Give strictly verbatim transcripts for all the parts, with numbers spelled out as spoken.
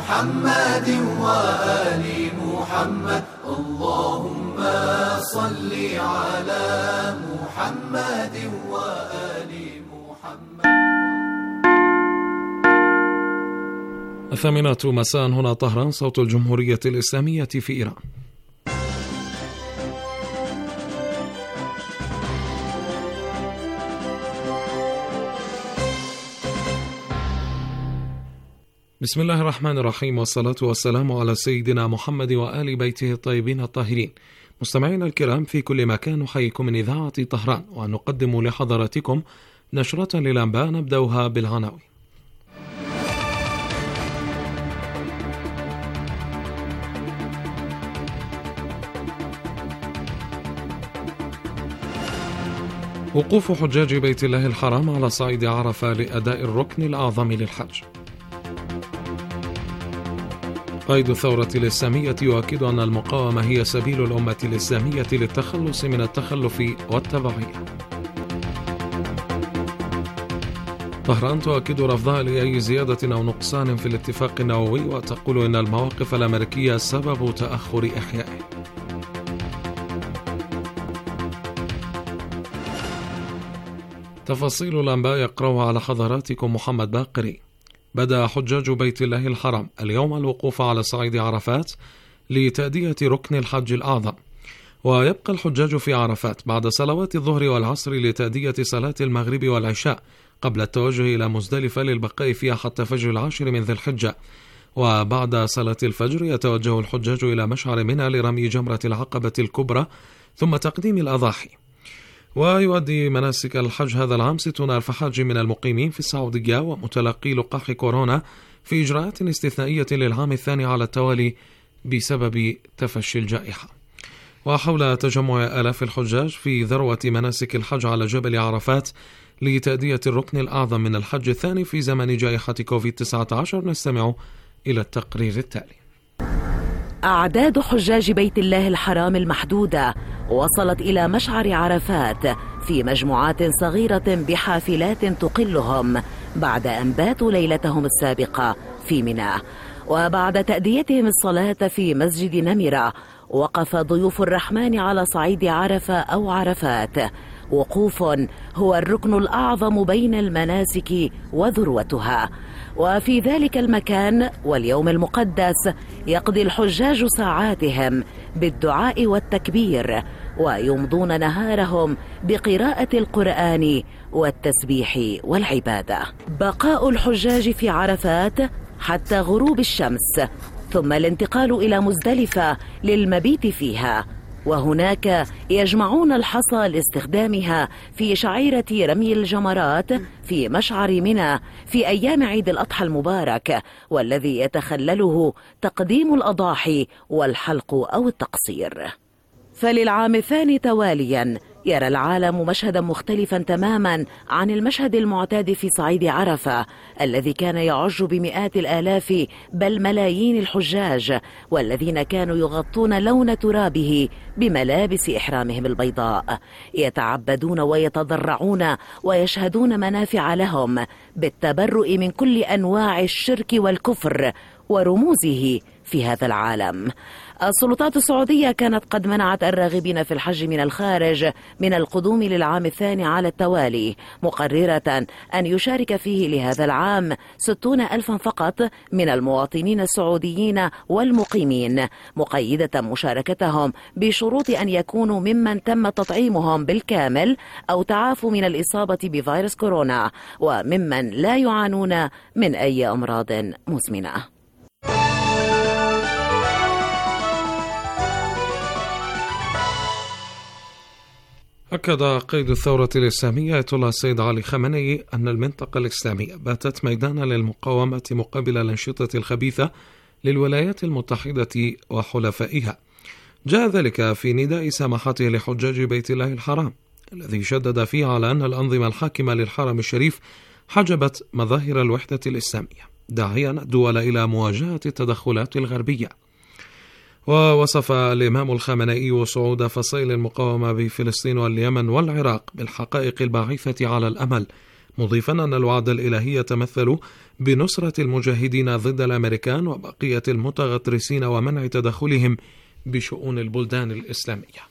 محمد وآل محمد اللهم صل على محمد وآل محمد. الثامنة مساء، هنا طهران، صوت الجمهورية الإسلامية في إيران. بسم الله الرحمن الرحيم، والصلاة والسلام على سيدنا محمد وآل بيته الطيبين الطاهرين. مستمعينا الكرام في كل مكان، نحييكم من إذاعة طهران، ونقدم لحضراتكم نشرة للأنباء نبدأها بالعناوين. وقوف حجاج بيت الله الحرام على صعيد عرفة لأداء الركن الأعظم للحج. قائد الثورة الإسلامية يؤكد أن المقاومة هي سبيل الأمة الإسلامية للتخلص من التخلف والتبعية. طهران تؤكد رفضها لأي زيادة أو نقصان في الاتفاق النووي، وتقول إن المواقف الأمريكية سبب تأخر إحيائه. تفاصيل الأنباء يقرأها على حضراتكم محمد باقري. بدأ حجاج بيت الله الحرام اليوم الوقوف على صعيد عرفات لتأدية ركن الحج الأعظم، ويبقى الحجاج في عرفات بعد صلوات الظهر والعصر لتأدية صلاة المغرب والعشاء قبل التوجه إلى مزدلفة للبقاء فيها حتى فجر العاشر من ذي الحجة. وبعد صلاة الفجر يتوجه الحجاج إلى مشعر منى لرمي جمرة العقبة الكبرى ثم تقديم الأضاحي. ويؤدي مناسك الحج هذا العام ستون ألف حاج من المقيمين في السعودية ومتلقي لقاح كورونا في إجراءات استثنائية للعام الثاني على التوالي بسبب تفشي الجائحة. وحول تجمع آلاف الحجاج في ذروة مناسك الحج على جبل عرفات لتأدية الركن الأعظم من الحج الثاني في زمن جائحة كوفيد تسعة عشر، نستمع إلى التقرير التالي. أعداد حجاج بيت الله الحرام المحدودة وصلت إلى مشعر عرفات في مجموعات صغيرة بحافلات تقلهم بعد أن باتوا ليلتهم السابقة في منى. وبعد تأديتهم الصلاة في مسجد نمرة، وقف ضيوف الرحمن على صعيد عرفة أو عرفات. وقوف هو الركن الأعظم بين المناسك وذروتها، وفي ذلك المكان واليوم المقدس يقضي الحجاج ساعاتهم بالدعاء والتكبير، ويمضون نهارهم بقراءة القرآن والتسبيح والعبادة. بقاء الحجاج في عرفات حتى غروب الشمس، ثم الانتقال إلى مزدلفة للمبيت فيها، وهناك يجمعون الحصى لاستخدامها في شعيرة رمي الجمرات في مشعر منى في أيام عيد الأضحى المبارك، والذي يتخلله تقديم الأضاحي والحلق أو التقصير. فللعام الثاني تواليا يرى العالم مشهدا مختلفا تماما عن المشهد المعتاد في صعيد عرفة الذي كان يعج بمئات الآلاف بل ملايين الحجاج، والذين كانوا يغطون لون ترابه بملابس إحرامهم البيضاء، يتعبدون ويتضرعون ويشهدون منافع لهم بالتبرؤ من كل أنواع الشرك والكفر ورموزه في هذا العالم. السلطات السعودية كانت قد منعت الراغبين في الحج من الخارج من القدوم للعام الثاني على التوالي، مقررة أن يشارك فيه لهذا العام ستون ألفا فقط من المواطنين السعوديين والمقيمين، مقيدة مشاركتهم بشروط أن يكونوا ممن تم تطعيمهم بالكامل أو تعافوا من الإصابة بفيروس كورونا، وممن لا يعانون من أي أمراض مزمنة. أكد قائد الثورة الإسلامية آية الله السيد علي خامنئي أن المنطقة الإسلامية باتت ميدانا للمقاومة مقابل الأنشطة الخبيثة للولايات المتحدة وحلفائها. جاء ذلك في نداء سماحته لحجاج بيت الله الحرام، الذي شدد فيه على أن الأنظمة الحاكمة للحرم الشريف حجبت مظاهر الوحدة الإسلامية، داعيا الدول إلى مواجهة التدخلات الغربية. ووصف الإمام الخامنئي صعود فصيل المقاومة بفلسطين واليمن والعراق بالحقائق الباعثة على الأمل، مضيفا أن الوعد الإلهي يتمثل بنصرة المجاهدين ضد الأمريكان وبقية المتغطرسين ومنع تدخلهم بشؤون البلدان الإسلامية.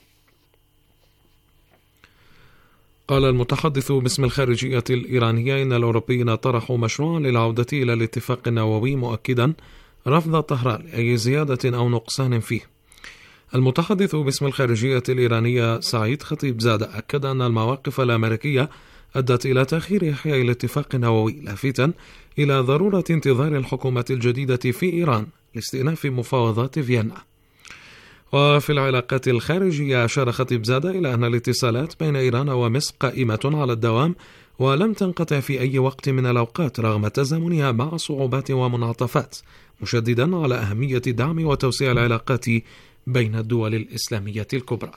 قال المتحدث باسم الخارجية الإيرانية إن الأوروبيين طرحوا مشروعا للعودة إلى الاتفاق النووي، مؤكدا رفض طهران لأي زيادة أو نقصان فيه. المتحدث باسم الخارجية الإيرانية سعيد خطيبزادة أكد أن المواقف الأمريكية أدت إلى تأخير إحياء الاتفاق النووي، لافتاً إلى ضرورة انتظار الحكومة الجديدة في إيران لاستئناف مفاوضات فيينا. وفي العلاقات الخارجية أشار خطيبزادة إلى أن الاتصالات بين إيران ومصر قائمة على الدوام ولم تنقطع في أي وقت من الأوقات رغم تزامنها مع صعوبات ومنعطفات، مشددا على أهمية دعم وتوسيع العلاقات بين الدول الإسلامية الكبرى.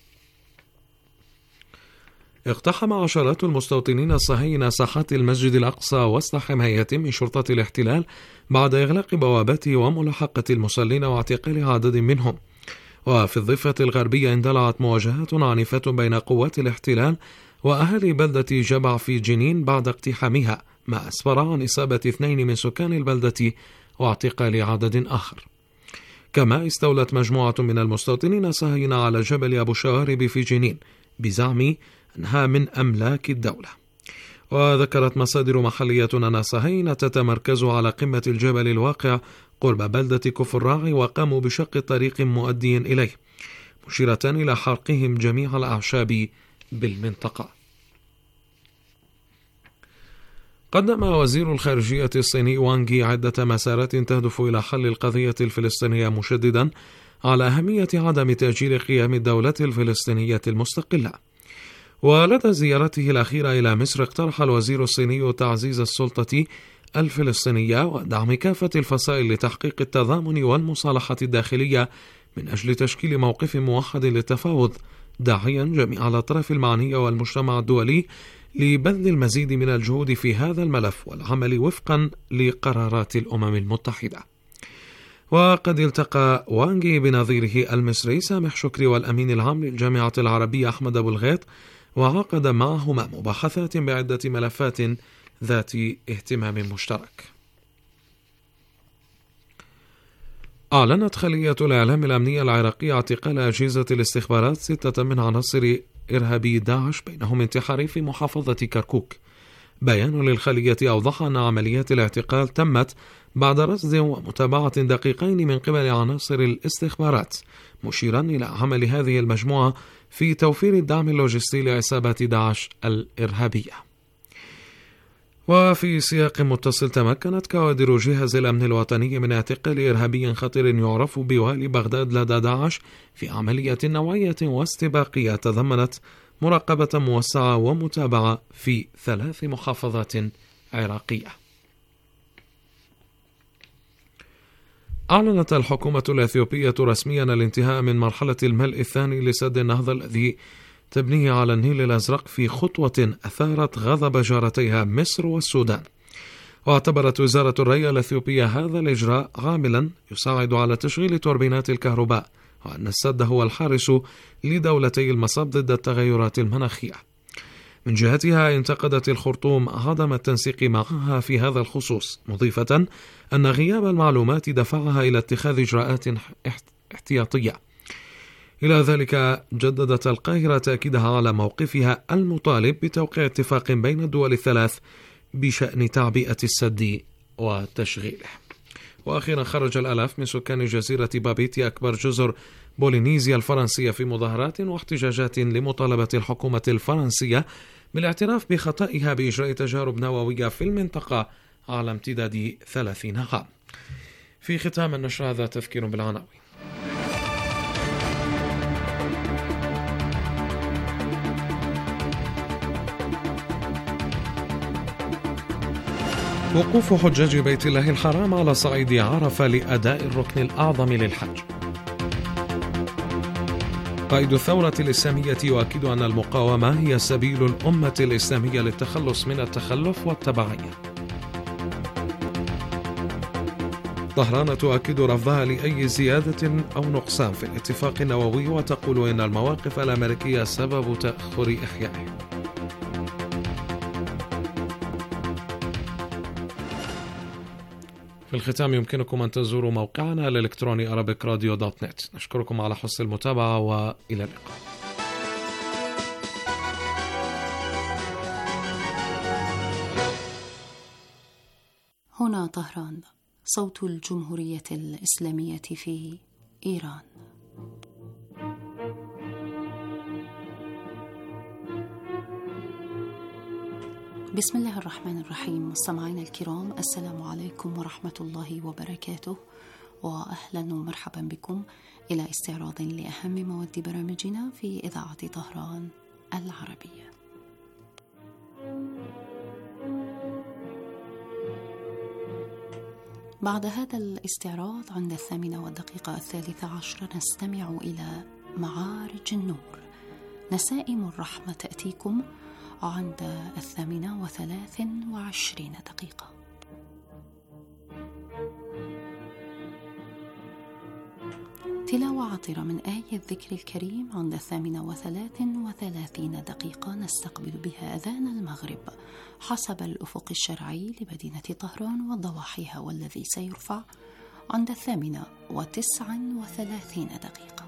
اقتحم عشرات المستوطنين الصهاينة ساحات المسجد الأقصى وسط حماية من شرطة الاحتلال بعد إغلاق بواباته وملاحقة المصلين واعتقال عدد منهم. وفي الضفة الغربية اندلعت مواجهات عنيفة بين قوات الاحتلال وأهالي بلدة جبع في جنين بعد اقتحامها، ما أسفر عن إصابة اثنين من سكان البلدة واعتقال عدد آخر. كما استولت مجموعة من المستوطنين الصهاينة على جبل أبو شوارب في جنين بزعم أنها من أملاك الدولة. وذكرت مصادر محلية أن الصهاينة تتمركز على قمة الجبل الواقع قرب بلدة كفر راعي وقاموا بشق طريق مؤدي إليه، مشيرة إلى حرقهم جميع الأعشاب بالمنطقة. قدم وزير الخارجية الصيني وانغ يي عدة مسارات تهدف إلى حل القضية الفلسطينية، مشددا على أهمية عدم تأجيل قيام الدولة الفلسطينية المستقلة. ولدى زيارته الأخيرة إلى مصر اقترح الوزير الصيني تعزيز السلطة الفلسطينية ودعم كافة الفصائل لتحقيق التضامن والمصالحة الداخلية من أجل تشكيل موقف موحد للتفاوض، داعيا جميع الأطراف المعنية والمجتمع الدولي لبذل المزيد من الجهود في هذا الملف والعمل وفقا لقرارات الأمم المتحدة. وقد التقى وانغ يي بنظيره المصري سامح شكري والأمين العام للجامعة العربية أحمد أبو الغيط، وعقد معهما مباحثات بعدة ملفات ذات اهتمام مشترك. أعلنت خلية الإعلام الأمنية العراقية اعتقال أجهزة الاستخبارات ستة من عناصر إرهابي داعش بينهم انتحاري في محافظة كركوك. بيان للخلية أوضح أن عمليات الاعتقال تمت بعد رصد ومتابعة دقيقين من قبل عناصر الاستخبارات، مشيرا إلى عمل هذه المجموعة في توفير الدعم اللوجستي لعصابات داعش الإرهابية. وفي سياق متصل، تمكنت كوادر جهاز الأمن الوطني من اعتقال إرهابي خطير يعرف بوالي بغداد لدى داعش في عملية نوعية واستباقية تضمنت مراقبة موسعة ومتابعة في ثلاث محافظات عراقية. أعلنت الحكومة الأثيوبية رسميا الانتهاء من مرحلة الملء الثاني لسد النهضة الذي تبنيه على النيل الأزرق في خطوة أثارت غضب جارتيها مصر والسودان. واعتبرت وزارة الري الأثيوبية هذا الإجراء عاملا يساعد على تشغيل توربينات الكهرباء، وأن السد هو الحارس لدولتي المصب ضد التغيرات المناخية. من جهتها انتقدت الخرطوم عدم التنسيق معها في هذا الخصوص، مضيفة أن غياب المعلومات دفعها إلى اتخاذ إجراءات احتياطية. إلى ذلك جددت القاهرة تأكيدها على موقفها المطالب بتوقيع اتفاق بين الدول الثلاث بشأن تعبئة السد وتشغيله. وأخيرا خرج الآلاف من سكان جزيرة بابيتي أكبر جزر بولينيزيا الفرنسية في مظاهرات واحتجاجات لمطالبة الحكومة الفرنسية بالاعتراف بخطئها بإجراء تجارب نووية في المنطقة على امتداد ثلاثين عام. في ختام النشر هذا تذكير بالعناوين. وقوف حجاج بيت الله الحرام على صعيد عرفة لأداء الركن الأعظم للحج. قائد الثورة الإسلامية يؤكد أن المقاومة هي سبيل الأمة الإسلامية للتخلص من التخلف والتبعية. طهران تؤكد رفضها لأي زيادة أو نقصان في الاتفاق النووي، وتقول إن المواقف الأمريكية سبب تأخر إحيائه. في الختام يمكنكم أن تزوروا موقعنا الإلكتروني arabic radio دوت نت. نشكركم على حسن المتابعة وإلى اللقاء. هنا طهران، صوت الجمهورية الإسلامية في إيران. بسم الله الرحمن الرحيم. مستمعينا الكرام، السلام عليكم ورحمة الله وبركاته، وأهلا ومرحبا بكم إلى استعراض لأهم مواد برامجنا في إذاعة طهران العربية. بعد هذا الاستعراض عند الثامنة والدقيقة الثالثة عشر نستمع إلى معارج النور. نسائم الرحمة تأتيكم عند الثامنة وثلاث وعشرين دقيقة. تلاوة عطرة من آية الذكر الكريم عند الثامنة وثلاث وثلاثين دقيقة نستقبل بها أذان المغرب حسب الأفق الشرعي لمدينة طهران وضواحيها، والذي سيرفع عند الثامنة وتسع وثلاثين دقيقة.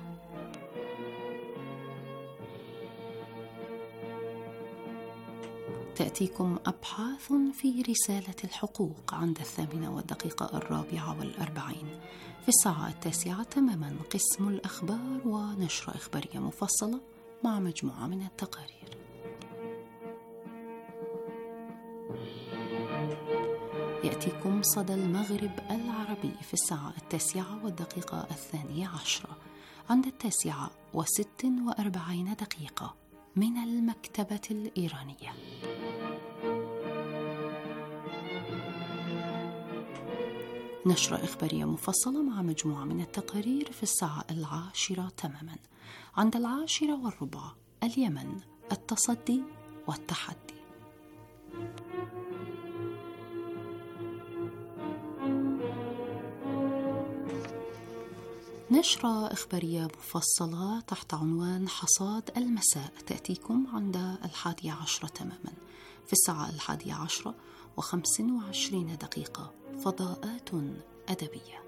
تأتيكم أبحاث في رسالة الحقوق عند الثامنة والدقيقة الرابعة والأربعين. في الساعة التاسعة تماما قسم الأخبار ونشرة إخبارية مفصلة مع مجموعة من التقارير. يأتيكم صدى المغرب العربي في الساعة التاسعة والدقيقة الثانية عشرة عند التاسعة وست وأربعين دقيقة من المكتبة الإيرانية. نشرة إخبارية مفصلة مع مجموعة من التقارير في الساعة العاشرة تماما عند العاشرة والربع اليمن، التصدي والتحدي. نشرة إخبارية مفصلة تحت عنوان حصاد المساء تأتيكم عند الحادية عشرة تماما في الساعة الحادية عشرة وخمس وعشرين دقيقة. فضاءات أدبية.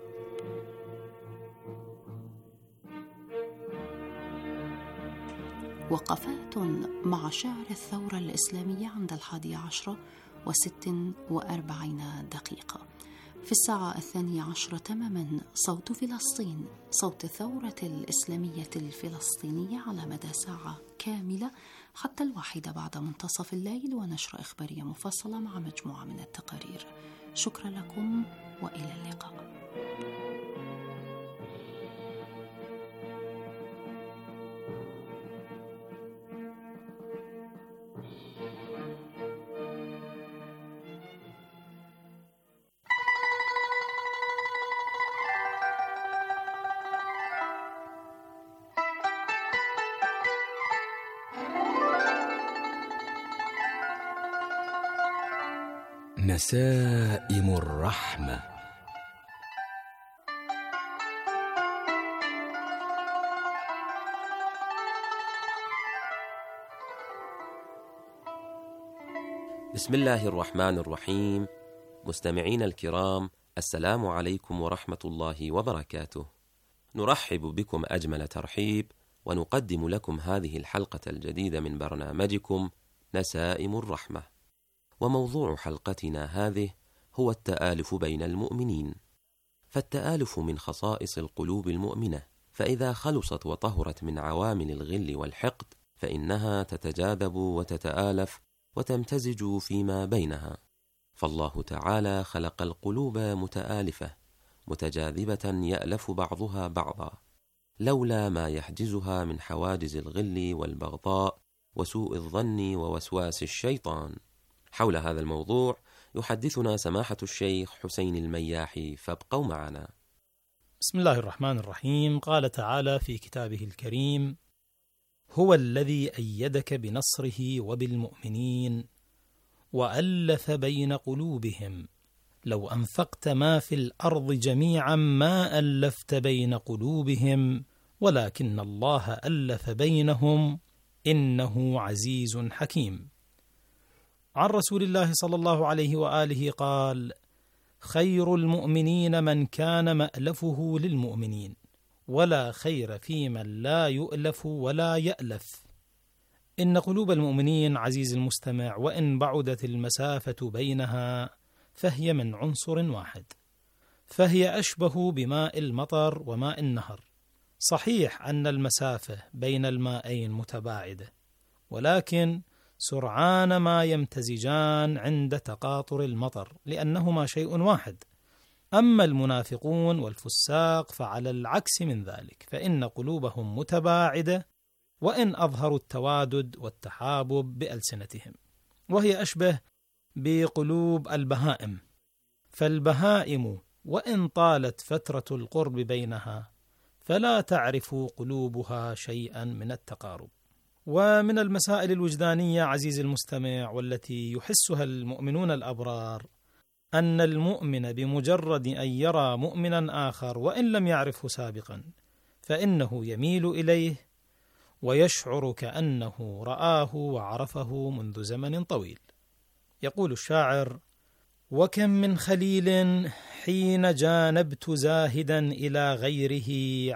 وقفات مع شعر الثورة الإسلامية عند الحادية عشرة وست وأربعين دقيقة. في الساعة الثانية عشرة تماما صوت فلسطين، صوت الثورة الإسلامية الفلسطينية على مدى ساعة كاملة حتى الواحدة بعد منتصف الليل، ونشرة إخبارية مفصلة مع مجموعة من التقارير. شكرا لكم وإلى اللقاء. نسائم الرحمة. بسم الله الرحمن الرحيم. مستمعين الكرام، السلام عليكم ورحمة الله وبركاته. نرحب بكم أجمل ترحيب، ونقدم لكم هذه الحلقة الجديدة من برنامجكم نسائم الرحمة. وموضوع حلقتنا هذه هو التآلف بين المؤمنين. فالتآلف من خصائص القلوب المؤمنة، فإذا خلصت وطهرت من عوامل الغل والحقد فإنها تتجاذب وتتآلف وتمتزج فيما بينها. فالله تعالى خلق القلوب متآلفة متجاذبة يألف بعضها بعضا، لولا ما يحجزها من حواجز الغل والبغضاء وسوء الظن ووسواس الشيطان. حول هذا الموضوع يحدثنا سماحة الشيخ حسين المياحي، فابقوا معنا. بسم الله الرحمن الرحيم. قال تعالى في كتابه الكريم: هو الذي أيدك بنصره وبالمؤمنين وألف بين قلوبهم لو أنفقت ما في الأرض جميعا ما ألفت بين قلوبهم ولكن الله ألف بينهم إنه عزيز حكيم. عن رسول الله صلى الله عليه وآله قال: خير المؤمنين من كان مألفه للمؤمنين، ولا خير في من لا يؤلف ولا يألف. إن قلوب المؤمنين عزيز المستمع وإن بعدت المسافة بينها فهي من عنصر واحد، فهي أشبه بماء المطر وماء النهر. صحيح أن المسافة بين المائين متباعدة، ولكن سرعان ما يمتزجان عند تقاطر المطر لأنهما شيء واحد. أما المنافقون والفساق فعلى العكس من ذلك، فإن قلوبهم متباعدة وإن أظهروا التوادد والتحابب بألسنتهم، وهي أشبه بقلوب البهائم. فالبهائم وإن طالت فترة القرب بينها فلا تعرف قلوبها شيئا من التقارب. ومن المسائل الوجدانية عزيز المستمع والتي يحسها المؤمنون الأبرار أن المؤمن بمجرد أن يرى مؤمنا آخر وإن لم يعرفه سابقا فإنه يميل إليه ويشعر كأنه رآه وعرفه منذ زمن طويل. يقول الشاعر: وكم من خليل حين جانبت زاهدا إلى غيره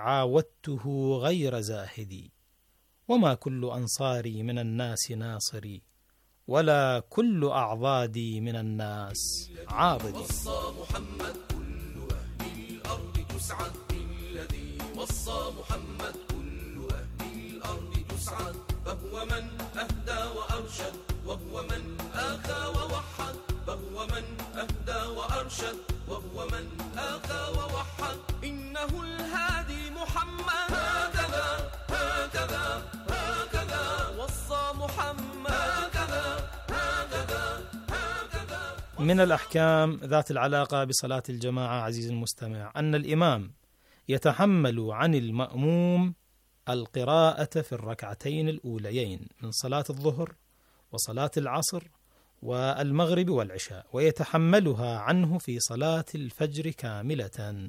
عاودته غير زاهدي، وما كل أنصاري من الناس ناصري، ولا كل أعضادي من الناس عاضدي. وصى محمد كل أهل الأرض تسعد بالذي وصى محمد كل أهل الأرض تسعد، فهو من أهدى وأرشد وهو من آخى ووحد، فهو من أهدى وأرشد وهو من آخى ووحد. إنه الهادي محمد هكذا هكذا هكذا وصى محمد هكذا هكذا هكذا. من الأحكام ذات العلاقة بصلاة الجماعة عزيز المستمع أن الإمام يتحمل عن المأموم القراءة في الركعتين الأوليين من صلاة الظهر وصلاة العصر والمغرب والعشاء، ويتحملها عنه في صلاة الفجر كاملة.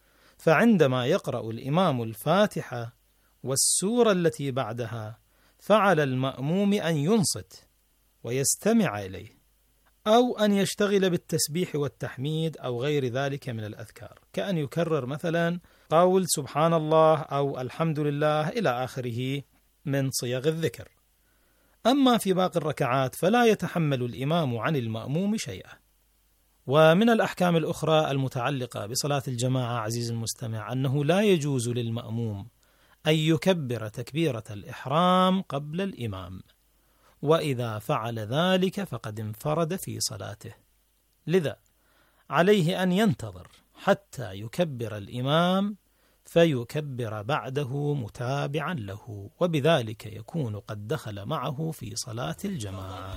فعندما يقرأ الإمام الفاتحة والسورة التي بعدها فعلى المأموم أن ينصت ويستمع إليه، أو أن يشتغل بالتسبيح والتحميد أو غير ذلك من الأذكار، كأن يكرر مثلا قول سبحان الله أو الحمد لله إلى آخره من صيغ الذكر. أما في باقي الركعات فلا يتحمل الإمام عن المأموم شيئا. ومن الأحكام الأخرى المتعلقة بصلاة الجماعة عزيز المستمع أنه لا يجوز للمأموم أن يكبر تكبيرة الإحرام قبل الإمام، وإذا فعل ذلك فقد انفرد في صلاته، لذا عليه أن ينتظر حتى يكبر الإمام فيكبر بعده متابعا له، وبذلك يكون قد دخل معه في صلاة الجماعة.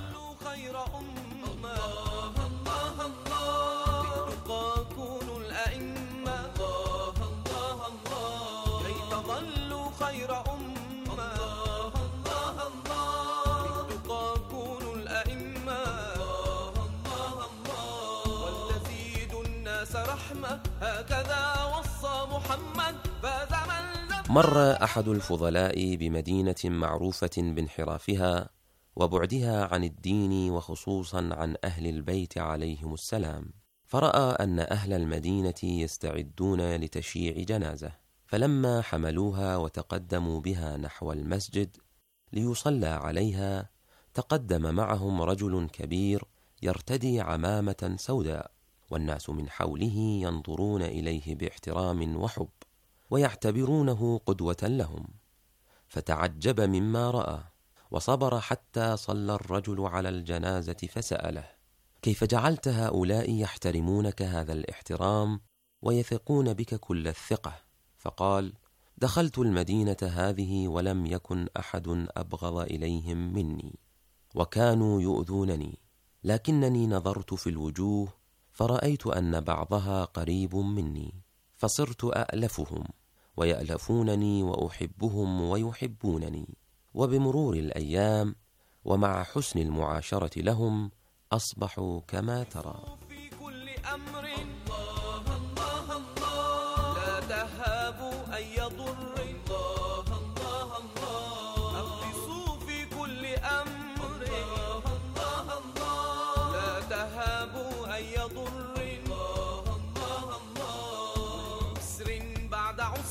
مر أحد الفضلاء بمدينة معروفة بانحرافها وبعدها عن الدين وخصوصا عن أهل البيت عليهم السلام، فرأى أن أهل المدينة يستعدون لتشييع جنازة، فلما حملوها وتقدموا بها نحو المسجد ليصلى عليها تقدم معهم رجل كبير يرتدي عمامة سوداء، والناس من حوله ينظرون إليه باحترام وحب ويعتبرونه قدوة لهم، فتعجب مما رأى وصبر حتى صلى الرجل على الجنازة فسأله: كيف جعلت هؤلاء يحترمونك هذا الاحترام ويثقون بك كل الثقة؟ فقال: دخلت المدينة هذه ولم يكن أحد أبغض إليهم مني، وكانوا يؤذونني، لكنني نظرت في الوجوه فرأيت أن بعضها قريب مني، فصرت أألفهم ويألفونني وأحبهم ويحبونني، وبمرور الأيام ومع حسن المعاشرة لهم أصبحوا كما ترى. في كل أمر الله الله الله، لا تهابوا أي ضر الله الله الله، أخلصوا في كل أمر الله الله الله، لا تهابوا أي ضر الله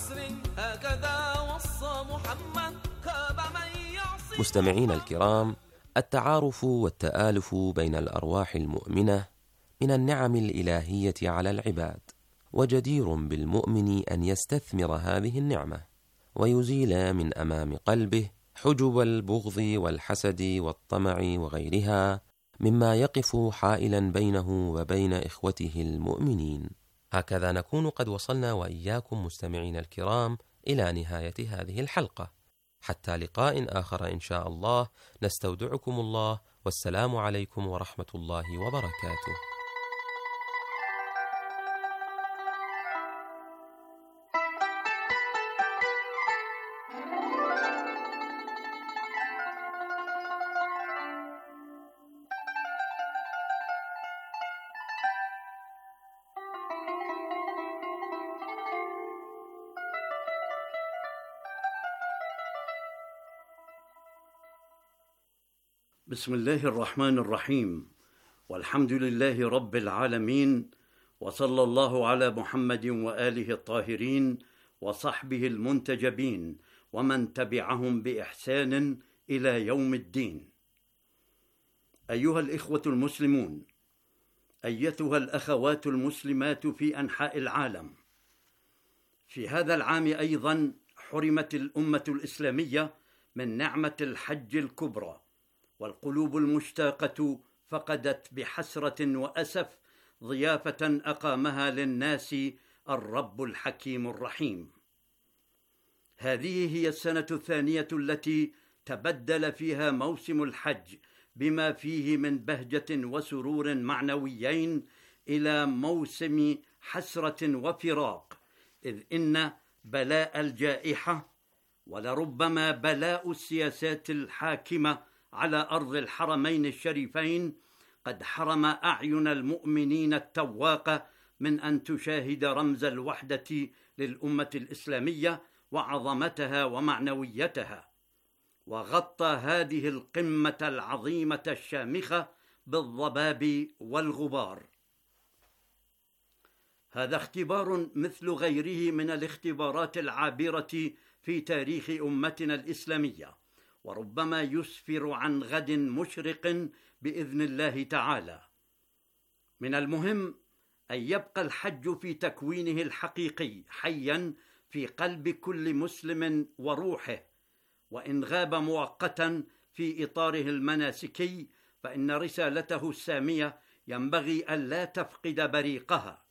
عسر هكذا وصى محمد خاب من يعصي. مستمعين الكرام، التعارف والتآلف بين الأرواح المؤمنة من النعم الإلهية على العباد، وجدير بالمؤمن أن يستثمر هذه النعمة ويزيل من أمام قلبه حجب البغض والحسد والطمع وغيرها مما يقف حائلا بينه وبين إخوته المؤمنين. هكذا نكون قد وصلنا وإياكم مستمعين الكرام إلى نهاية هذه الحلقة. حتى لقاء آخر إن شاء الله، نستودعكم الله، والسلام عليكم ورحمة الله وبركاته. بسم الله الرحمن الرحيم، والحمد لله رب العالمين، وصلى الله على محمد وآله الطاهرين وصحبه المنتجبين ومن تبعهم بإحسان إلى يوم الدين. أيها الإخوة المسلمون، أيتها الأخوات المسلمات في أنحاء العالم، في هذا العام أيضا حرمت الأمة الإسلامية من نعمة الحج الكبرى، والقلوب المشتاقة فقدت بحسرة وأسف ضيافة أقامها للناس الرب الحكيم الرحيم. هذه هي السنة الثانية التي تبدل فيها موسم الحج بما فيه من بهجة وسرور معنويين إلى موسم حسرة وفراق، إذ إن بلاء الجائحة ولربما بلاء السياسات الحاكمة على أرض الحرمين الشريفين قد حرم أعين المؤمنين التواقة من أن تشاهد رمز الوحدة للأمة الإسلامية وعظمتها ومعنويتها، وغطى هذه القمة العظيمة الشامخة بالضباب والغبار. هذا اختبار مثل غيره من الاختبارات العابرة في تاريخ أمتنا الإسلامية، وربما يسفر عن غد مشرق بإذن الله تعالى. من المهم أن يبقى الحج في تكوينه الحقيقي حيا في قلب كل مسلم وروحه، وإن غاب مؤقتا في إطاره المناسكي فإن رسالته السامية ينبغي ألا تفقد بريقها.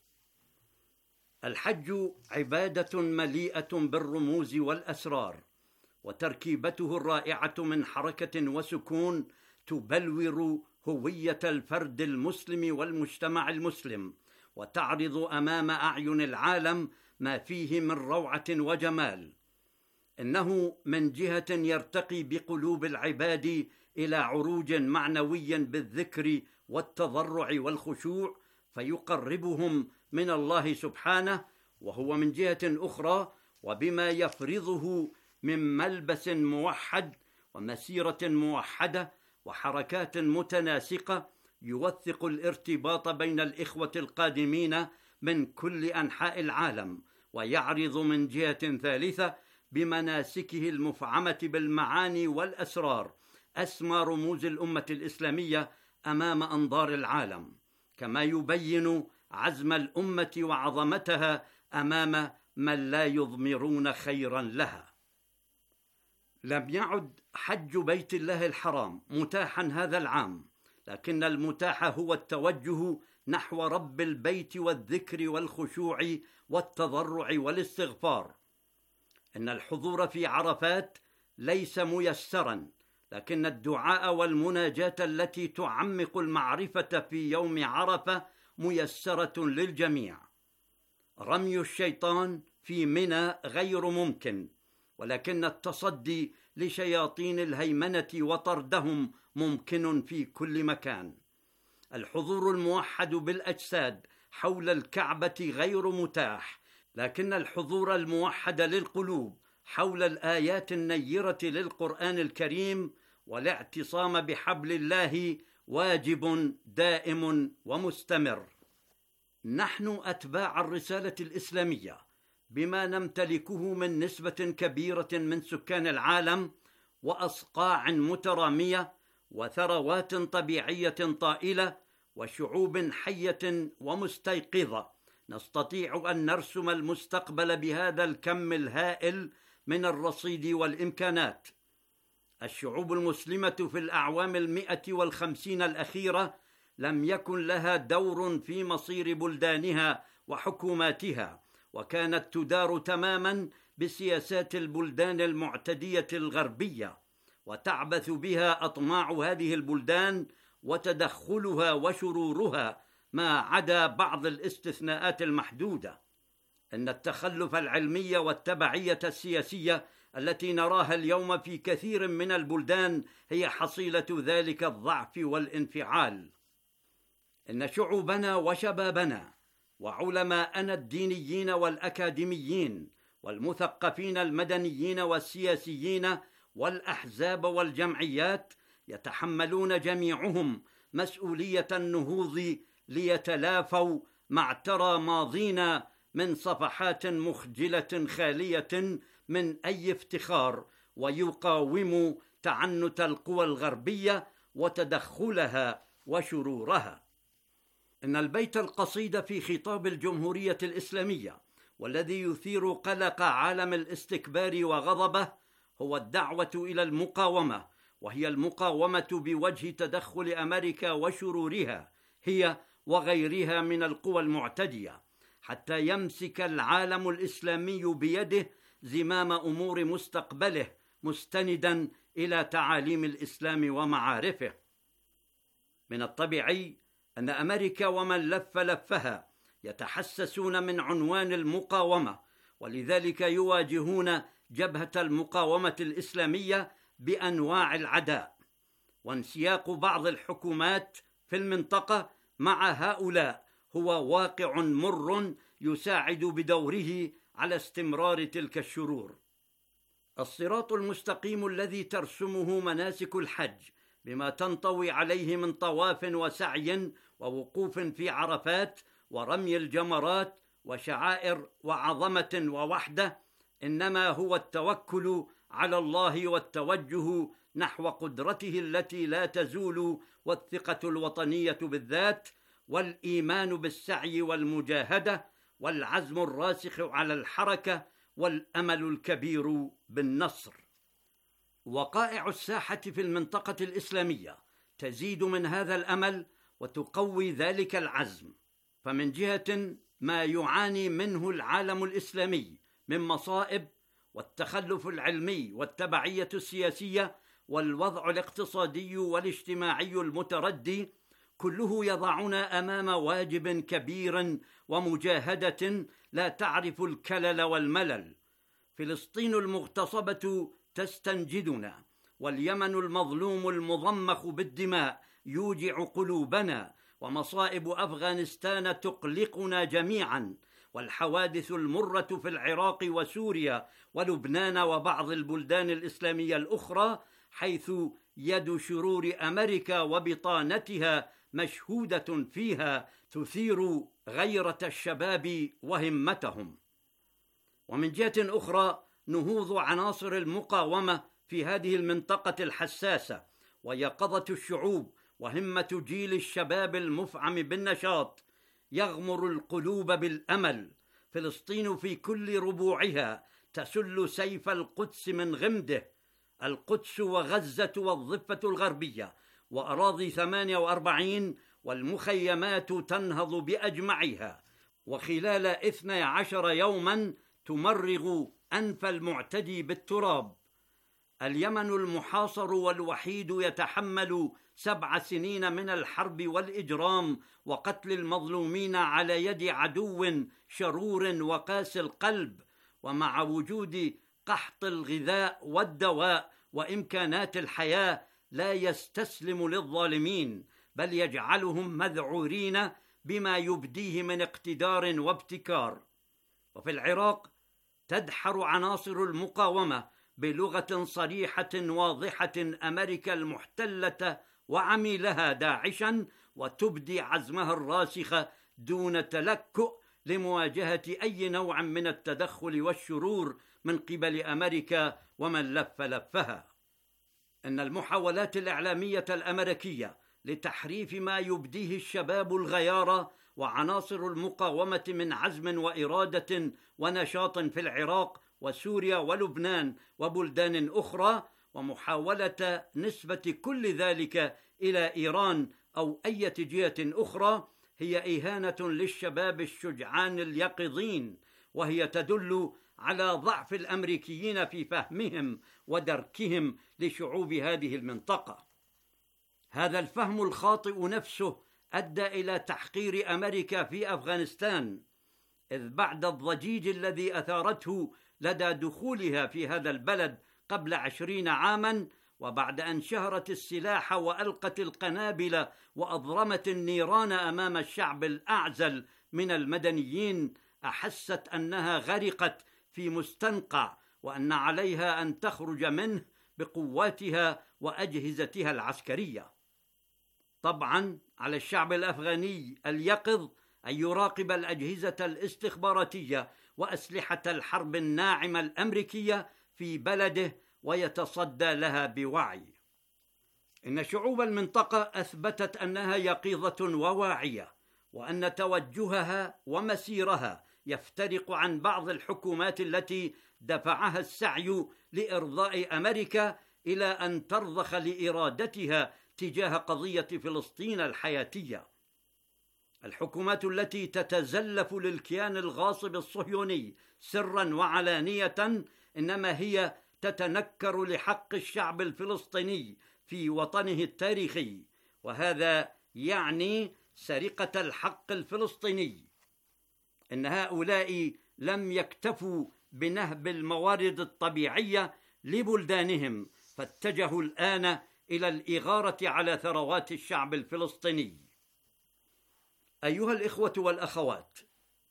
الحج عبادة مليئة بالرموز والأسرار، وتركيبته الرائعة من حركة وسكون تبلور هوية الفرد المسلم والمجتمع المسلم، وتعرض أمام أعين العالم ما فيه من روعة وجمال. إنه من جهة يرتقي بقلوب العباد إلى عروج معنوي بالذكر والتضرع والخشوع فيقربهم من الله سبحانه، وهو من جهة أخرى وبما يفرضه من ملبس موحد ومسيرة موحدة وحركات متناسقة يوثق الارتباط بين الإخوة القادمين من كل أنحاء العالم، ويعرض من جهة ثالثة بمناسكه المفعمة بالمعاني والأسرار أسمى رموز الأمة الإسلامية أمام أنظار العالم، كما يبين عزم الأمة وعظمتها أمام من لا يضمرون خيرا لها. لم يعد حج بيت الله الحرام متاحا هذا العام، لكن المتاح هو التوجه نحو رب البيت والذكر والخشوع والتضرع والاستغفار. إن الحضور في عرفات ليس ميسرا، لكن الدعاء والمناجاة التي تعمق المعرفة في يوم عرفة ميسرة للجميع. رمي الشيطان في منى غير ممكن، ولكن التصدي لشياطين الهيمنة وطردهم ممكن في كل مكان. الحضور الموحد بالأجساد حول الكعبة غير متاح، لكن الحضور الموحد للقلوب حول الآيات النيرة للقرآن الكريم والاعتصام بحبل الله واجب دائم ومستمر. نحن أتباع الرسالة الإسلامية بما نمتلكه من نسبة كبيرة من سكان العالم وأصقاع مترامية وثروات طبيعية طائلة وشعوب حية ومستيقظة، نستطيع أن نرسم المستقبل بهذا الكم الهائل من الرصيد والإمكانات. الشعوب المسلمة في الأعوام المئة والخمسين الأخيرة لم يكن لها دور في مصير بلدانها وحكوماتها، وكانت تدار تماما بسياسات البلدان المعتدية الغربية، وتعبث بها أطماع هذه البلدان وتدخلها وشرورها، ما عدا بعض الاستثناءات المحدودة. إن التخلف العلمي والتبعية السياسية التي نراها اليوم في كثير من البلدان هي حصيلة ذلك الضعف والانفعال. إن شعوبنا وشبابنا وعلماءنا الدينيين والأكاديميين والمثقفين المدنيين والسياسيين والأحزاب والجمعيات يتحملون جميعهم مسؤولية النهوض ليتلافوا ما اعترى ماضينا من صفحات مخجلة خالية من أي افتخار، ويقاوموا تعنت القوى الغربية وتدخلها وشرورها. إن البيت القصيد في خطاب الجمهورية الإسلامية والذي يثير قلق عالم الاستكبار وغضبه هو الدعوة إلى المقاومة، وهي المقاومة بوجه تدخل أمريكا وشرورها هي وغيرها من القوى المعتدية، حتى يمسك العالم الإسلامي بيده زمام أمور مستقبله مستندا إلى تعاليم الإسلام ومعارفه. من الطبيعي أن أمريكا ومن لف لفها يتحسسون من عنوان المقاومة، ولذلك يواجهون جبهة المقاومة الإسلامية بأنواع العداء. وانسياق بعض الحكومات في المنطقة مع هؤلاء هو واقع مر يساعد بدوره على استمرار تلك الشرور. الصراط المستقيم الذي ترسمه مناسك الحج بما تنطوي عليه من طواف وسعي ووقوف في عرفات ورمي الجمرات وشعائر وعظمة ووحدة، إنما هو التوكل على الله والتوجه نحو قدرته التي لا تزول، والثقة الوطنية بالذات، والإيمان بالسعي والمجاهدة، والعزم الراسخ على الحركة، والأمل الكبير بالنصر. وقائع الساحة في المنطقة الإسلامية تزيد من هذا الأمل وتقوي ذلك العزم. فمن جهة ما يعاني منه العالم الإسلامي من مصائب، والتخلف العلمي والتبعية السياسية والوضع الاقتصادي والاجتماعي المتردي، كله يضعنا أمام واجب كبير ومجاهدة لا تعرف الكلل والملل. فلسطين المغتصبة تستنجدنا، واليمن المظلوم المضمخ بالدماء يوجع قلوبنا، ومصائب أفغانستان تقلقنا جميعا، والحوادث المرة في العراق وسوريا ولبنان وبعض البلدان الإسلامية الأخرى حيث يد شرور أمريكا وبطانتها مشهودة فيها تثير غيرة الشباب وهمتهم. ومن جهة أخرى نهوض عناصر المقاومة في هذه المنطقة الحساسة ويقظة الشعوب وهمة جيل الشباب المفعم بالنشاط يغمر القلوب بالأمل. فلسطين في كل ربوعها تسل سيف القدس من غمده، القدس وغزة والضفة الغربية وأراضي ثمانية وأربعين والمخيمات تنهض بأجمعها، وخلال اثني عشر يوما تمرغ أنف المعتدي بالتراب. اليمن المحاصر والوحيد يتحمل سبع سنين من الحرب والإجرام وقتل المظلومين على يد عدو شرور وقاسي القلب، ومع وجود قحط الغذاء والدواء وإمكانات الحياة لا يستسلم للظالمين، بل يجعلهم مذعورين بما يبديه من اقتدار وابتكار. وفي العراق تدحر عناصر المقاومة بلغة صريحة واضحة أمريكا المحتلة وعميلها داعشا، وتبدي عزمها الراسخ دون تلكؤ لمواجهة أي نوع من التدخل والشرور من قبل أمريكا ومن لف لفها. إن المحاولات الإعلامية الأمريكية لتحريف ما يبديه الشباب الغيارى وعناصر المقاومة من عزم وإرادة ونشاط في العراق وسوريا ولبنان وبلدان أخرى، ومحاولة نسبة كل ذلك إلى إيران أو أي جهة أخرى، هي إهانة للشباب الشجعان اليقظين، وهي تدل على ضعف الأمريكيين في فهمهم ودركهم لشعوب هذه المنطقة. هذا الفهم الخاطئ نفسه أدى إلى تحقير أمريكا في أفغانستان، إذ بعد الضجيج الذي أثارته لدى دخولها في هذا البلد قبل عشرين عاما، وبعد أن شهرت السلاح وألقت القنابل وأضرمت النيران أمام الشعب الأعزل من المدنيين، أحست أنها غرقت في مستنقع وأن عليها أن تخرج منه بقواتها وأجهزتها العسكرية. طبعا على الشعب الأفغاني اليقظ أن يراقب الأجهزة الاستخباراتية وأسلحة الحرب الناعمة الأمريكية في بلده ويتصدى لها بوعي. إن شعوب المنطقة أثبتت أنها يقظة وواعية، وأن توجهها ومسيرها يفترق عن بعض الحكومات التي دفعها السعي لإرضاء أمريكا إلى أن ترضخ لإرادتها تجاه قضية فلسطين الحياتية. الحكومات التي تتزلف للكيان الغاصب الصهيوني سرا وعلانية إنما هي تتنكر لحق الشعب الفلسطيني في وطنه التاريخي، وهذا يعني سرقة الحق الفلسطيني. إن هؤلاء لم يكتفوا بنهب الموارد الطبيعية لبلدانهم، فاتجهوا الآن إلى الإغارة على ثروات الشعب الفلسطيني. أيها الإخوة والأخوات،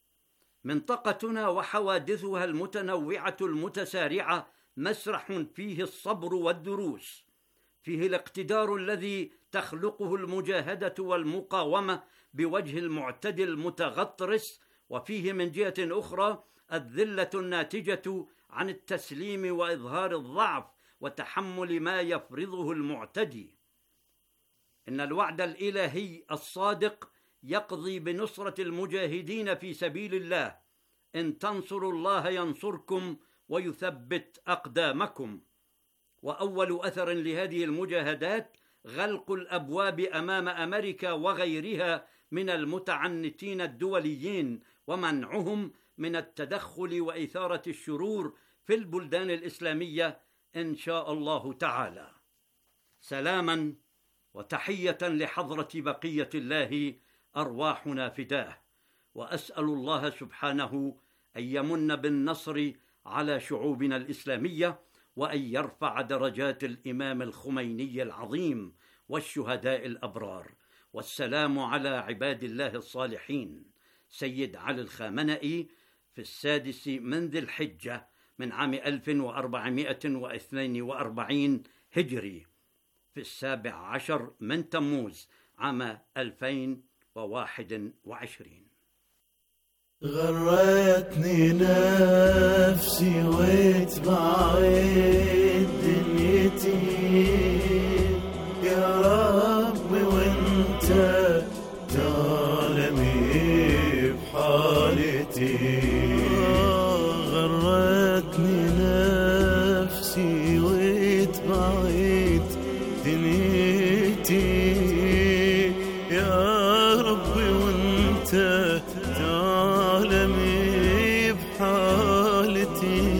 منطقتنا وحوادثها المتنوعة المتسارعة مسرح فيه الصبر والدروس، فيه الاقتدار الذي تخلقه المجاهدة والمقاومة بوجه المعتدي المتغطرس، وفيه من جهة أخرى الذلة الناتجة عن التسليم وإظهار الضعف وتحمل ما يفرضه المعتدي. إن الوعد الإلهي الصادق يقضي بنصرة المجاهدين في سبيل الله: إن تنصروا الله ينصركم ويثبت أقدامكم. وأول أثر لهذه المجاهدات غلق الأبواب أمام أمريكا وغيرها من المتعنتين الدوليين، ومنعهم من التدخل وإثارة الشرور في البلدان الإسلامية إن شاء الله تعالى. سلاما وتحية لحضرة بقية الله، أرواحنا فداه. وأسأل الله سبحانه أن يمن بالنصر على شعوبنا الإسلامية، وأن يرفع درجات الإمام الخميني العظيم والشهداء الأبرار. والسلام على عباد الله الصالحين. سيد علي الخامنئي في السادس من ذي الحجة من عام ألف وأربعمائة واثنين وأربعين هجري، في السابع عشر من تموز عام ألفين وواحد وعشرين. غرتني نفسي واتبعت دنيتي يا ربي، وانت تعلمي بحالتي. غرتني نفسي واتبعت دنيتي يا ربي، وانت تعلمي بحالتي.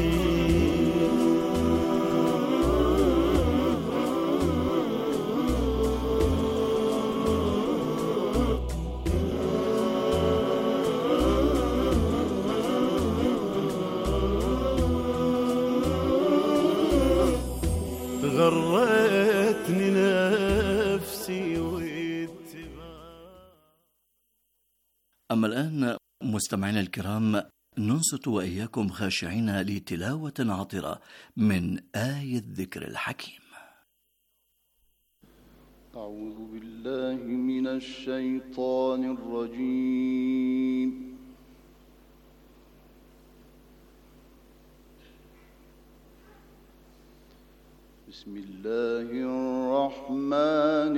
غرتني نفسي واتباع. أما الآن مستمعينا الكرام، ننصت وإياكم خاشعين لتلاوة عطرة من آية الذكر الحكيم. أعوذ بالله من الشيطان الرجيم. بسم الله الرحمن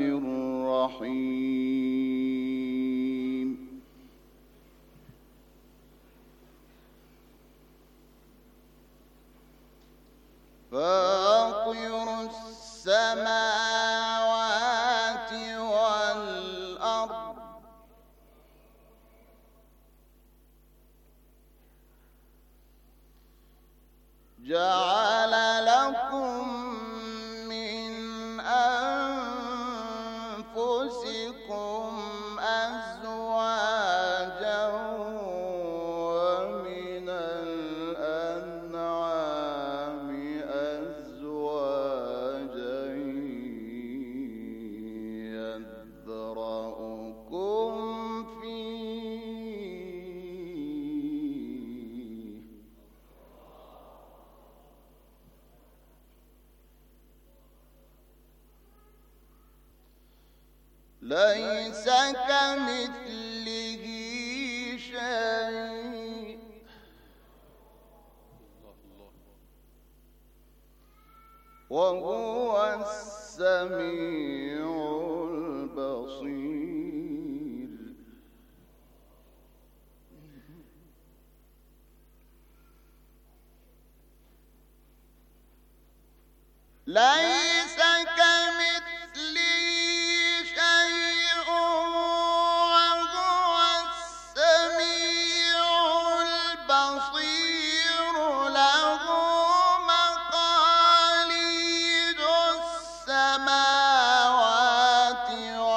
الرحيم فاطر السماوات والأرض جعل لكم من أنفسكم أزواجا ومن الأنعام أزواجا يذرأكم فيه ليس كمثله شيء وهو السميع البصير ليس كمثله شيء وهو السميع البصير له مقاليد السماوات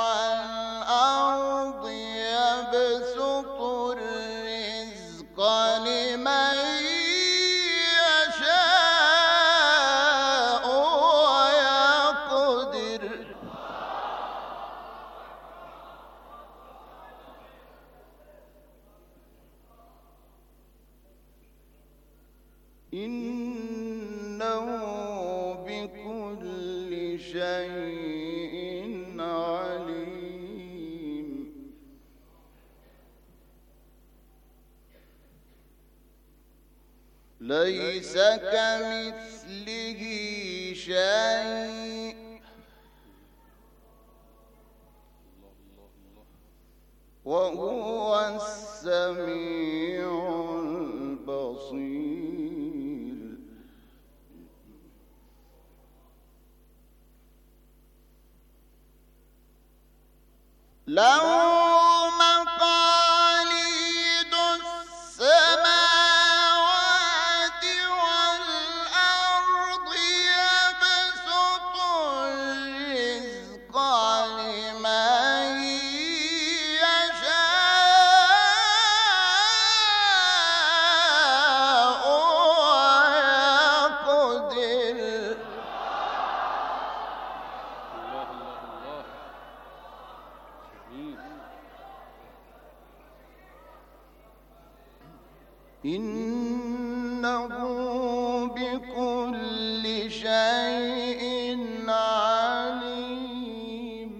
والأرض يبسط الرزق لمن يشاء ويقدر إنه بكل شيء عليم ليس كمثله شيء وهو السميع البصير له مقاليد السماوات والأرض يبسط الرزق لمن يشاء ويقدر إنه بكل شيء عليم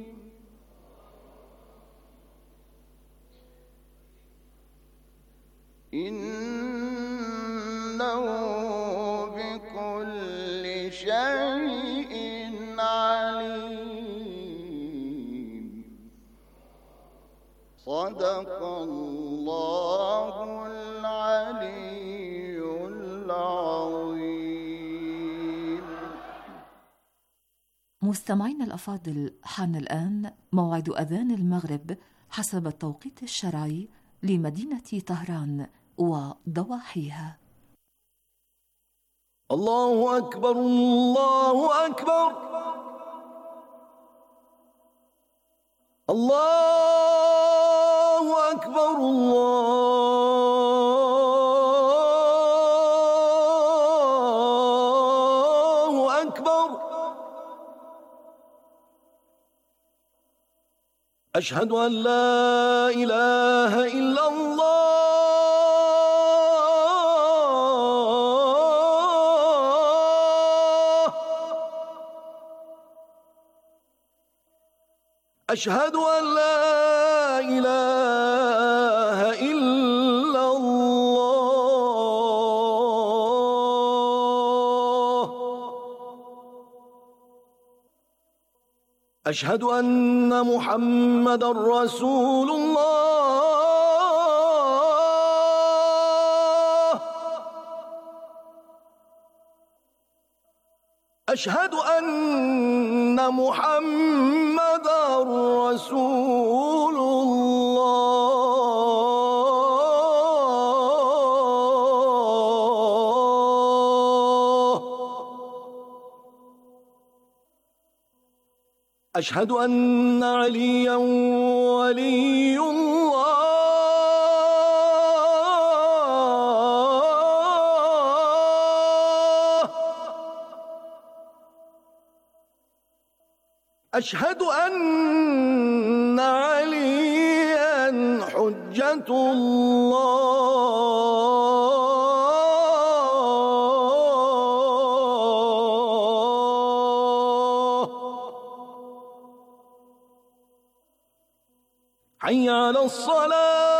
إنه بكل شيء عليم صدق الله العلي العظيم. مستمعينا الأفاضل، حان الآن موعد أذان المغرب حسب التوقيت الشرعي لمدينة طهران وضواحيها. الله أكبر الله أكبر الله أكبر الله أكبر أشهد أن لا إله إلا الله أشهد أن لا إله إلا الله أشهد أن محمد رسول الله. أشهد أن محمد رسول الله. أشهد أن عليا ولي الله. أشهد أن عليا حجة الله. حي على الصلاة.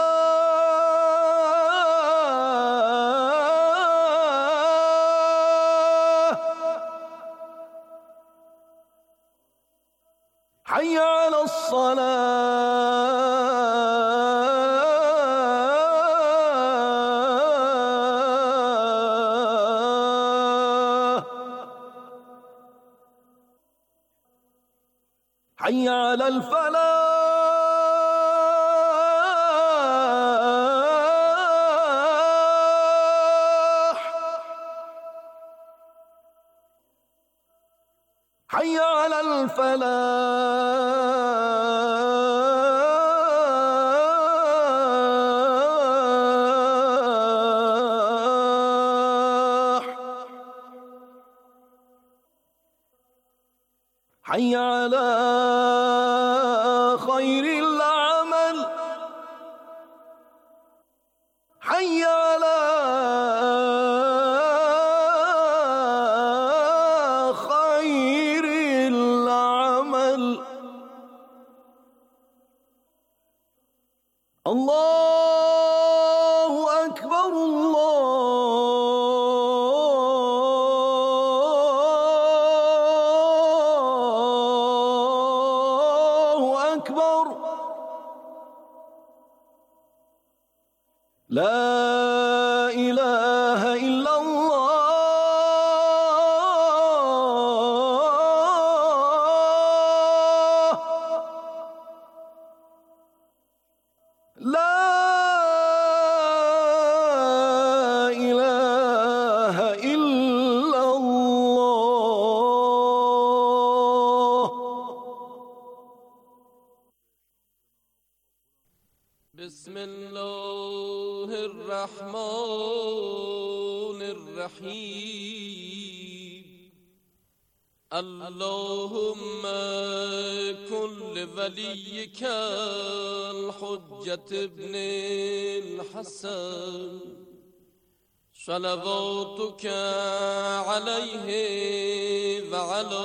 حي على الصلاة. حي على الفلاح. حي على الفلاح. حي على خير العمل. حي على خير العمل. الله أكبر. الله أكبر. لا إله إلا الله. لا إله إلا الله. بسم الله الرحمن الرحيم. اللهم كن لوليك الحجة ابن الحسن صلواتك عليه وعلى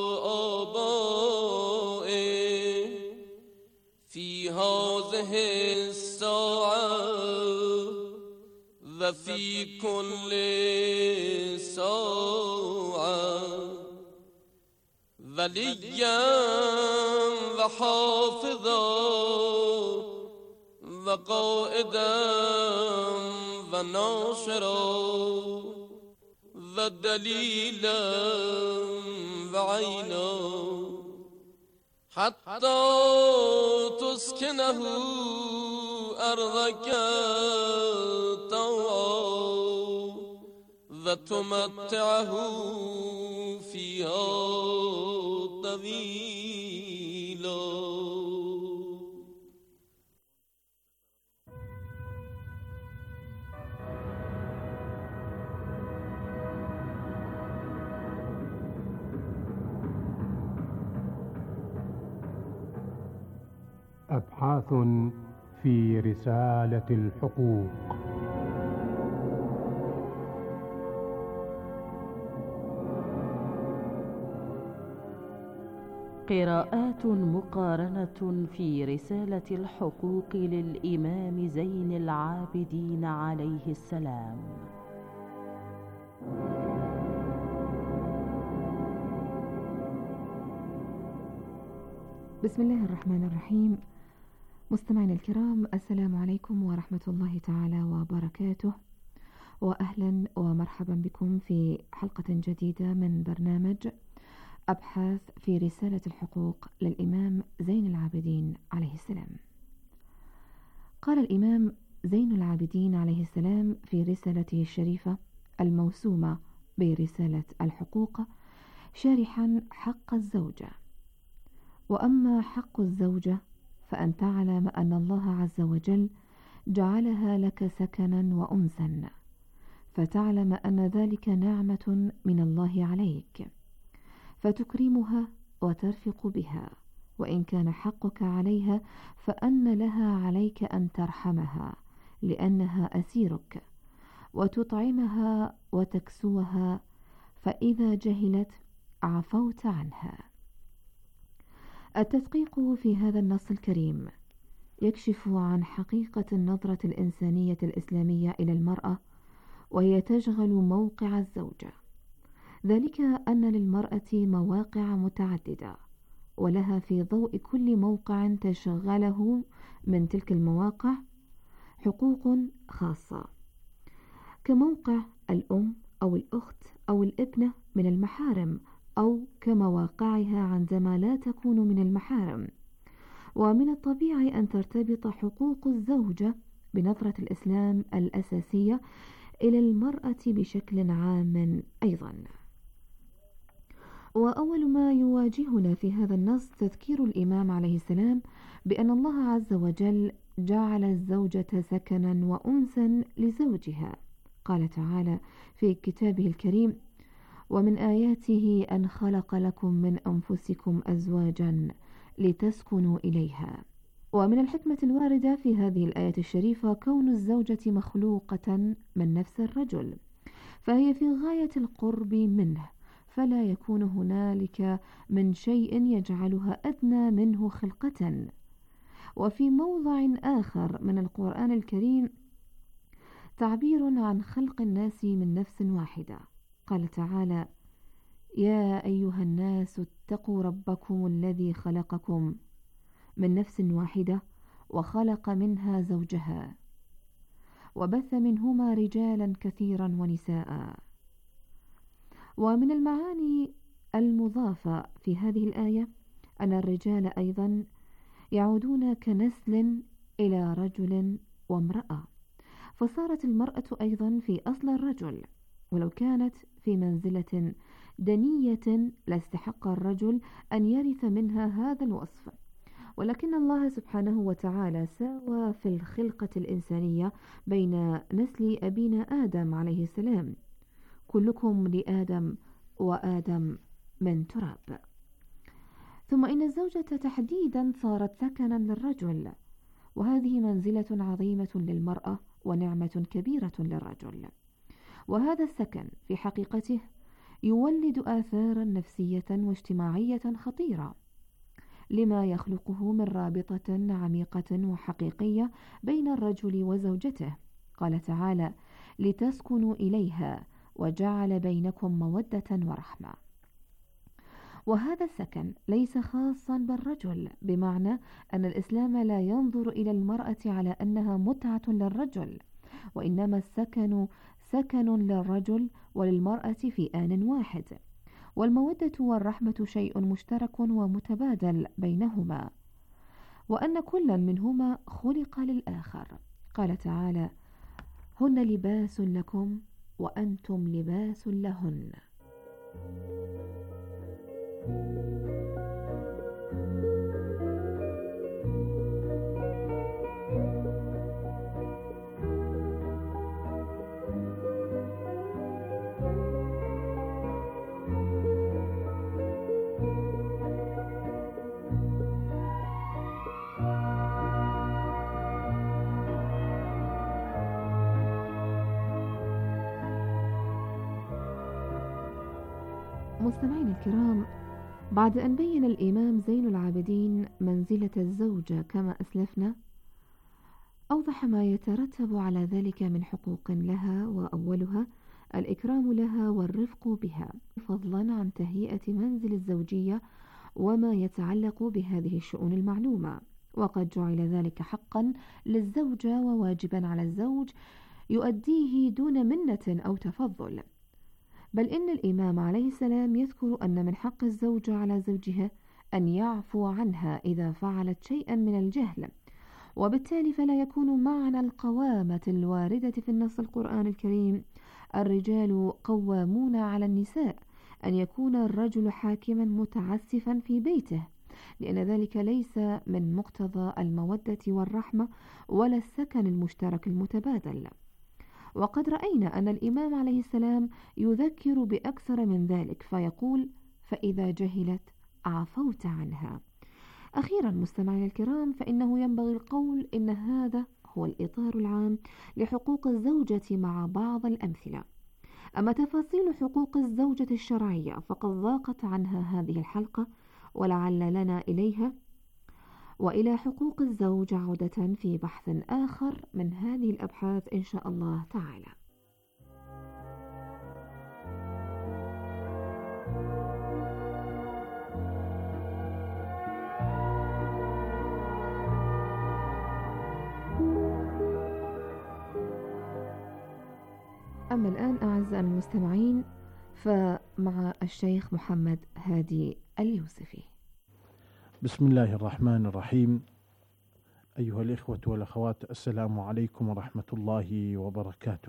آبائه في هذه الساعة وفي كل ساعة وليا وحافظا وقائدا وناصرا ودليلا وعينا حتى تسكنه أرضك طوعا وتمتعه فيها طويلا. أبحاث في رسالة الحقوق. قراءات مقارنة في رسالة الحقوق للإمام زين العابدين عليه السلام. بسم الله الرحمن الرحيم. مستمعينا الكرام، السلام عليكم ورحمة الله تعالى وبركاته، وأهلا ومرحبا بكم في حلقة جديدة من برنامج أبحاث في رسالة الحقوق للإمام زين العابدين عليه السلام. قال الإمام زين العابدين عليه السلام في رسالته الشريفة الموسومة برسالة الحقوق شارحا حق الزوجة: وأما حق الزوجة فأن تعلم أن الله عز وجل جعلها لك سكنا وأنسا، فتعلم أن ذلك نعمة من الله عليك، فتكرمها وترفق بها، وإن كان حقك عليها فأن لها عليك أن ترحمها لأنها أسيرك، وتطعمها وتكسوها، فإذا جهلت عفوت عنها. التدقيق في هذا النص الكريم يكشف عن حقيقة النظرة الإنسانية الإسلامية إلى المرأة، وهي تشغل موقع الزوجة، ذلك أن للمرأة مواقع متعددة، ولها في ضوء كل موقع تشغله من تلك المواقع حقوق خاصة، كموقع الأم أو الأخت أو الابنة من المحارم، أو كمواقعها عندما لا تكون من المحارم. ومن الطبيعي أن ترتبط حقوق الزوجة بنظرة الإسلام الأساسية إلى المرأة بشكل عام أيضا. وأول ما يواجهنا في هذا النص تذكير الإمام عليه السلام بأن الله عز وجل جعل الزوجة سكنا وأنسا لزوجها. قال تعالى في كتابه الكريم: ومن آياته أن خلق لكم من أنفسكم أزواجا لتسكنوا إليها. ومن الحكمة الواردة في هذه الآية الشريفة كون الزوجة مخلوقة من نفس الرجل، فهي في غاية القرب منه، فلا يكون هنالك من شيء يجعلها أدنى منه خلقة. وفي موضع آخر من القرآن الكريم تعبير عن خلق الناس من نفس واحدة. قال تعالى: يا أيها الناس اتقوا ربكم الذي خلقكم من نفس واحدة وخلق منها زوجها وبث منهما رجالا كثيرا ونساء. ومن المعاني المضافة في هذه الآية أن الرجال أيضا يعودون كنسل إلى رجل وامرأة، فصارت المرأة أيضا في أصل الرجل، ولو كانت في منزلة دنية لاستحق الرجل أن يرث منها هذا الوصف، ولكن الله سبحانه وتعالى ساوى في الخلقة الإنسانية بين نسل أبينا آدم عليه السلام: كلكم لآدم وآدم من تراب. ثم إن الزوجة تحديدا صارت سكنا للرجل، وهذه منزلة عظيمة للمرأة ونعمة كبيرة للرجل. وهذا السكن في حقيقته يولد آثارا نفسية واجتماعية خطيرة لما يخلقه من رابطة عميقة وحقيقية بين الرجل وزوجته. قال تعالى: لتسكنوا إليها وجعل بينكم مودة ورحمة. وهذا السكن ليس خاصا بالرجل، بمعنى أن الإسلام لا ينظر إلى المرأة على أنها متعة للرجل، وإنما السكن سكن للرجل وللمرأة في آن واحد، والمودة والرحمة شيء مشترك ومتبادل بينهما، وأن كل منهما خلق للآخر. قال تعالى: هن لباس لكم وأنتم لباس لهن. مستمعين الكرام، بعد أن بين الإمام زين العابدين منزلة الزوجة كما أسلفنا، أوضح ما يترتب على ذلك من حقوق لها، وأولها الإكرام لها والرفق بها، فضلا عن تهيئة منزل الزوجية وما يتعلق بهذه الشؤون المعلومة، وقد جعل ذلك حقا للزوجة وواجبا على الزوج يؤديه دون منة أو تفضل. بل إن الإمام عليه السلام يذكر أن من حق الزوجة على زوجها أن يعفو عنها إذا فعلت شيئا من الجهل، وبالتالي فلا يكون معنى القوامة الواردة في النص القرآن الكريم الرجال قوامون على النساء أن يكون الرجل حاكما متعسفا في بيته، لأن ذلك ليس من مقتضى المودة والرحمة ولا السكن المشترك المتبادل. وقد رأينا أن الإمام عليه السلام يذكر بأكثر من ذلك فيقول: فإذا جهلت عفوت عنها. أخيرا مستمعينا الكرام، فإنه ينبغي القول إن هذا هو الإطار العام لحقوق الزوجة مع بعض الأمثلة. أما تفاصيل حقوق الزوجة الشرعية فقد ضاقت عنها هذه الحلقة، ولعل لنا إليها وإلى حقوق الزوج عودة في بحث آخر من هذه الأبحاث إن شاء الله تعالى. أما الآن أعزائي المستمعين فمع الشيخ محمد هادي اليوسفي. بسم الله الرحمن الرحيم. أيها الإخوة والأخوات، السلام عليكم ورحمة الله وبركاته.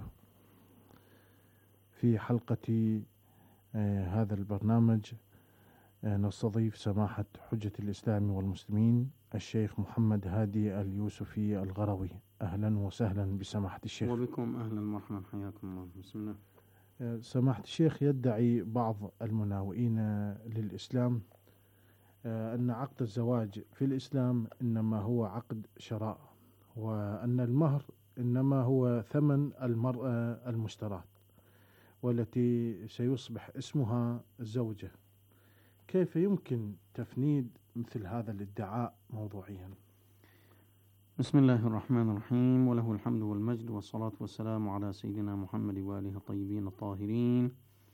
في حلقة آه هذا البرنامج آه نستضيف سماحة حجة الإسلام والمسلمين الشيخ محمد هادي اليوسفي الغروي. أهلا وسهلا بسماحة الشيخ. وبكم أهلا ومرحبا، حياكم الله. بسم الله. آه سماحة الشيخ، يدعي بعض المناوئين للإسلام أن عقد الزواج في الإسلام إنما هو عقد شراء، وأن المهر إنما هو ثمن المرأة المشتراه والتي سيصبح اسمها زوجة. كيف يمكن تفنيد مثل هذا الادعاء موضوعيا؟ بسم الله الرحمن الرحيم، وله الحمد والمجد والصلاة والسلام على سيدنا محمد وآله الطيبين الطاهرين،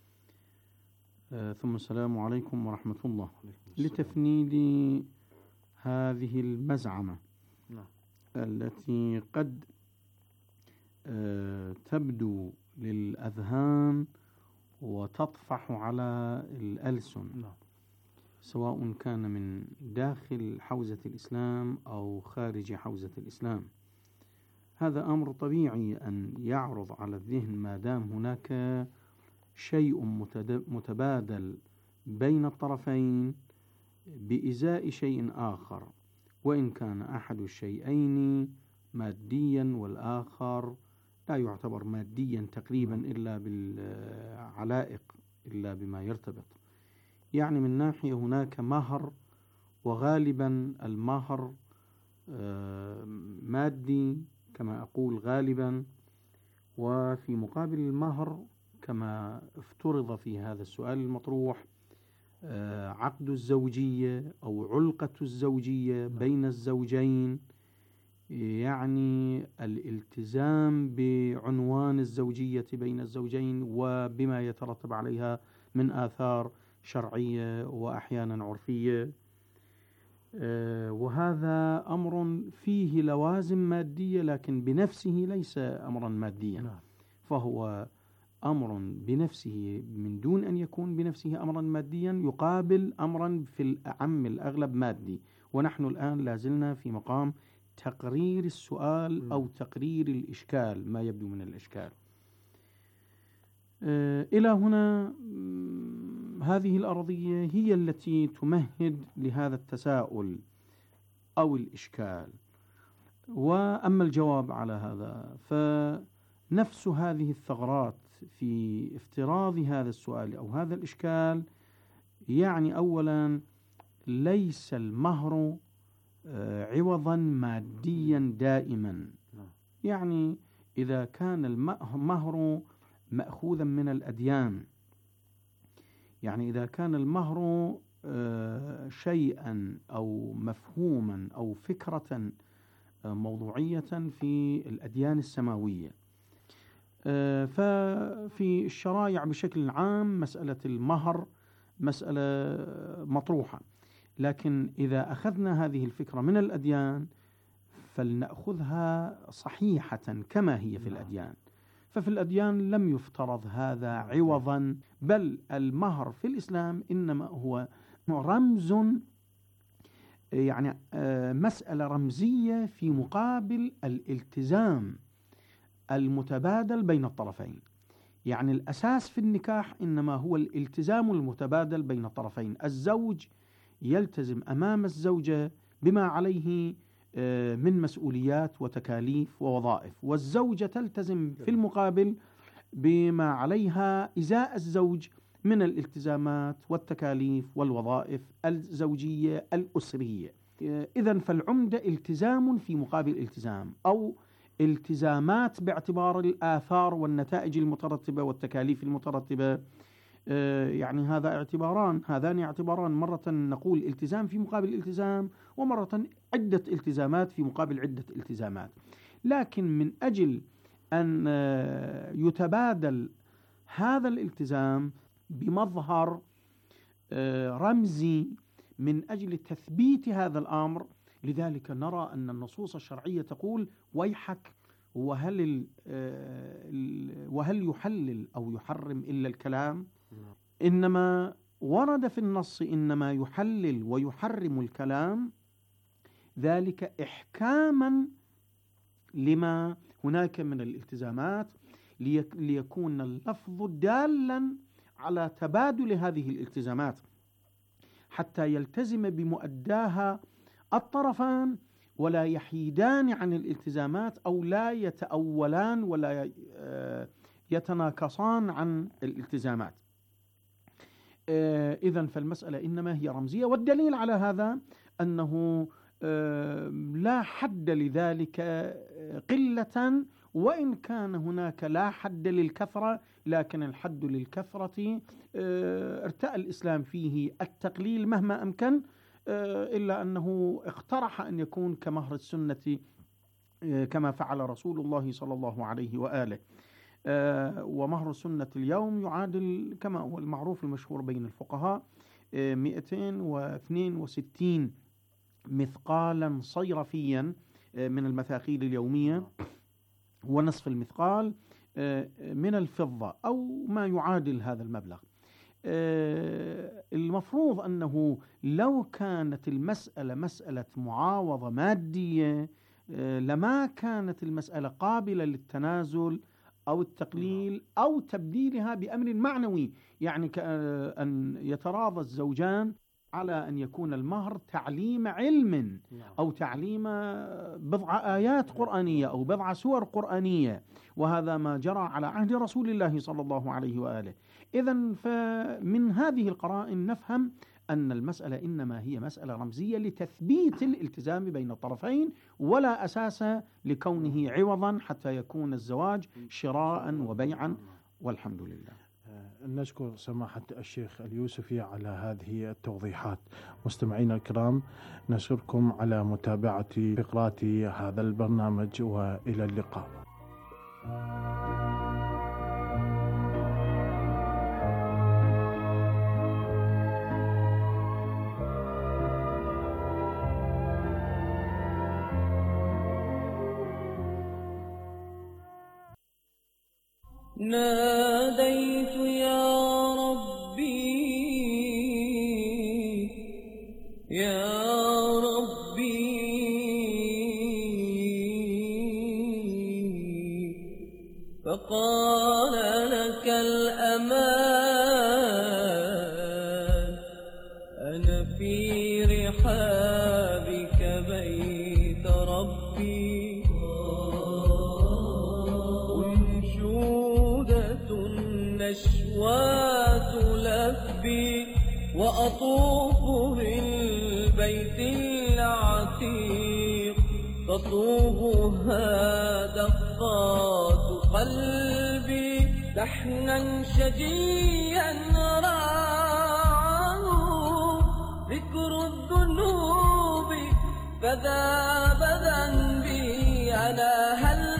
آه ثم السلام عليكم ورحمة الله. لتفنيد هذه المزعمة نعم. التي قد آه تبدو للأذهان وتطفح على الألسن نعم. سواء كان من داخل حوزة الإسلام أو خارج حوزة الإسلام. هذا أمر طبيعي أن يعرض على الذهن ما دام هناك شيء متبادل بين الطرفين بإزاء شيء آخر، وإن كان أحد الشيئين ماديا والآخر لا يعتبر ماديا تقريبا إلا بالعلائق، إلا بما يرتبط. يعني من ناحية هناك مهر، وغالبا المهر مادي كما أقول غالبا، وفي مقابل المهر كما افترض في هذا السؤال المطروح عقد الزوجية أو علقة الزوجية بين الزوجين، يعني الالتزام بعنوان الزوجية بين الزوجين وبما يترتب عليها من آثار شرعية وأحيانا عرفية، وهذا أمر فيه لوازم مادية لكن بنفسه ليس أمرا ماديا، فهو أمر بنفسه من دون أن يكون بنفسه أمرا ماديا يقابل أمرا في الأعم الأغلب مادي. ونحن الآن لازلنا في مقام تقرير السؤال أو تقرير الإشكال، ما يبدو من الإشكال. إلى هنا هذه الأرضية هي التي تمهد لهذا التساؤل أو الإشكال. وأما الجواب على هذا فنفس هذه الثغرات في افتراض هذا السؤال أو هذا الإشكال، يعني أولا ليس المهر عوضا ماديا دائما. يعني إذا كان المهر مأخوذا من الأديان، يعني إذا كان المهر شيئا أو مفهوما أو فكرة موضوعية في الأديان السماوية، ففي الشرائع بشكل عام مسألة المهر مسألة مطروحة. لكن إذا أخذنا هذه الفكرة من الأديان فلنأخذها صحيحة كما هي في الأديان. ففي الأديان لم يفترض هذا عوضا، بل المهر في الإسلام إنما هو رمز، يعني مسألة رمزية في مقابل الالتزام المتبادل بين الطرفين. يعني الأساس في النكاح إنما هو الالتزام المتبادل بين الطرفين. الزوج يلتزم أمام الزوجة بما عليه من مسؤوليات وتكاليف ووظائف، والزوجة تلتزم في المقابل بما عليها إزاء الزوج من الالتزامات والتكاليف والوظائف الزوجية الأسرية. إذن فالعمدة التزام في مقابل التزام، أو التزامات باعتبار الآثار والنتائج المترتبة والتكاليف المترتبة. يعني هذا اعتباران هذان اعتباران مرة نقول التزام في مقابل التزام، ومرة عدة التزامات في مقابل عدة التزامات. لكن من أجل أن يتبادل هذا الالتزام بمظهر رمزي من أجل تثبيت هذا الأمر، لذلك نرى أن النصوص الشرعية تقول ويحك وهل وهل يحلل أو يحرم إلا الكلام. إنما ورد في النص إنما يحلل ويحرم الكلام، ذلك إحكاما لما هناك من الالتزامات، ليكون اللفظ دالا على تبادل هذه الالتزامات حتى يلتزم بمؤداها الطرفان ولا يحيدان عن الالتزامات أو لا يتأولان ولا يتناقصان عن الالتزامات. إذن فالمسألة إنما هي رمزية، والدليل على هذا أنه لا حد لذلك قلة، وإن كان هناك لا حد للكثرة، لكن الحد للكثرة ارتأى الإسلام فيه التقليل مهما أمكن، إلا أنه اقترح أن يكون كمهر السنة كما فعل رسول الله صلى الله عليه وآله. ومهر السنة اليوم يعادل كما هو المعروف المشهور بين الفقهاء مئتين واثنين وستين مثقالا صيرفيا من المثاقيل اليومية، ونصف المثقال من الفضة أو ما يعادل هذا المبلغ. المفروض أنه لو كانت المسألة مسألة معاوضة مادية لما كانت المسألة قابلة للتنازل أو التقليل أو تبديلها بأمر معنوي، يعني كأن يتراضى الزوجان على أن يكون المهر تعليم علم أو تعليم بضع آيات قرآنية أو بضع سور قرآنية، وهذا ما جرى على عهد رسول الله صلى الله عليه وآله. إذن فمن هذه القرائن نفهم أن المسألة إنما هي مسألة رمزية لتثبيت الالتزام بين الطرفين، ولا أساس لكونه عوضا حتى يكون الزواج شراء وبيعا، والحمد لله. نشكر سماحة الشيخ اليوسفي على هذه التوضيحات. مستمعينا الكرام، نشكركم على متابعة فقرات هذا البرنامج، وإلى اللقاء. ناديت يا ربي يا ربي فقال لك الأمان أنا في رحابك بيت ربي، النشوات لبي وأطوف بالبيت العتيق تطوبها دقات قلبي، لحنا شجيا راعه ذكر الذنوب فذاب ذنبي على هل